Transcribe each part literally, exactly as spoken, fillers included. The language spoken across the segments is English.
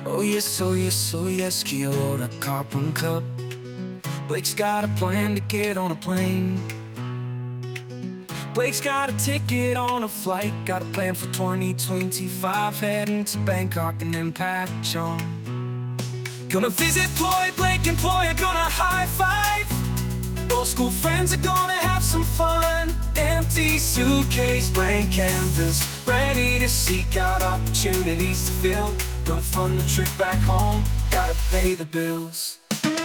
Oh yes, oh yes, oh yes, kia ora, Carbon Cup. Blake's got a plan to get on a plane. Blake's got a ticket on a flight, got a plan for twenty twenty-five, heading to Bangkok and then Patchong. Gonna visit Ploy, Blake and Ploy are gonna high five. Old school friends are gonna have some fun. Empty suitcase, blank canvas, ready to seek out opportunities to fill. Gonna fund the trip back home, gotta pay the bills.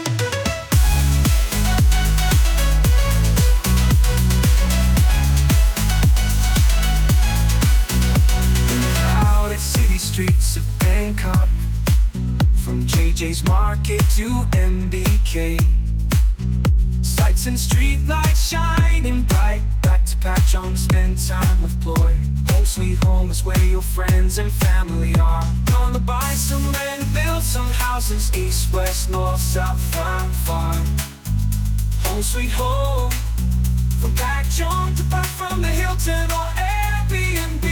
Out at city streets of Bangkok, from J J's Market to M B K, sights and street lights shining bright. Back to Patchong, spend time with Ploy. Home sweet home is where your friends and family are. Gonna buy some land, build some houses, east, west, north, south, far, far. Home sweet home, from Patchong to back from the Hilton or Airbnb.